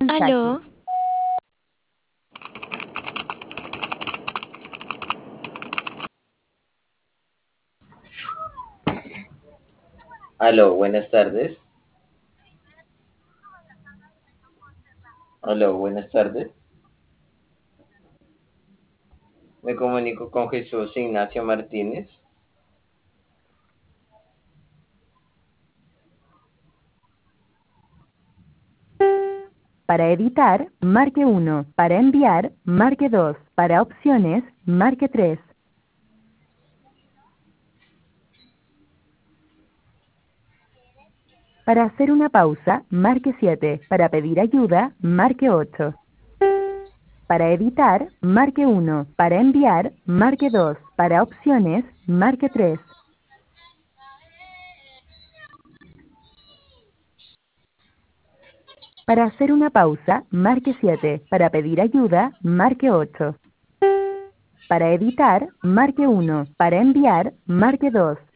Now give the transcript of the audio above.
Aló, Aló, buenas tardes. Aló, buenas tardes. Me comunico con Jesús Ignacio Martínez. Para editar, marque 1. Para enviar, marque 2. Para opciones, marque 3. Para hacer una pausa, marque 7. Para pedir ayuda, marque 8. Para editar, marque 1. Para enviar, marque 2. Para opciones, marque 3. Para hacer una pausa, marque 7. Para pedir ayuda, marque 8. Para editar, marque 1. Para enviar, marque 2.